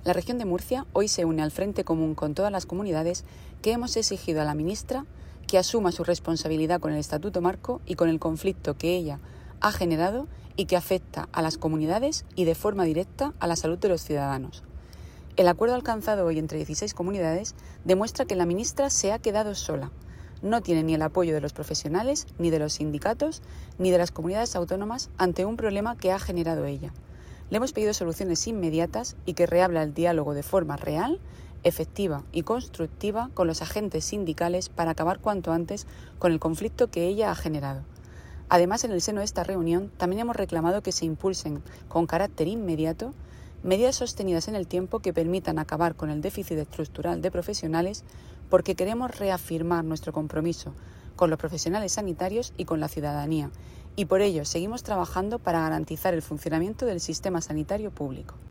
La región de Murcia hoy se une al Frente Común con todas las comunidades que hemos exigido a la ministra que asuma su responsabilidad con el Estatuto Marco y con el conflicto que ella ha generado y que afecta a las comunidades y de forma directa a la salud de los ciudadanos. El acuerdo alcanzado hoy entre 16 comunidades demuestra que la ministra se ha quedado sola. No tiene ni el apoyo de los profesionales, ni de los sindicatos, ni de las comunidades autónomas ante un problema que ha generado ella. Le hemos pedido soluciones inmediatas y que reabra el diálogo de forma real, efectiva y constructiva con los agentes sindicales para acabar cuanto antes con el conflicto que ella ha generado. Además, en el seno de esta reunión también hemos reclamado que se impulsen con carácter inmediato medidas sostenidas en el tiempo que permitan acabar con el déficit estructural de profesionales, porque queremos reafirmar nuestro compromiso con los profesionales sanitarios y con la ciudadanía, y por ello seguimos trabajando para garantizar el funcionamiento del sistema sanitario público.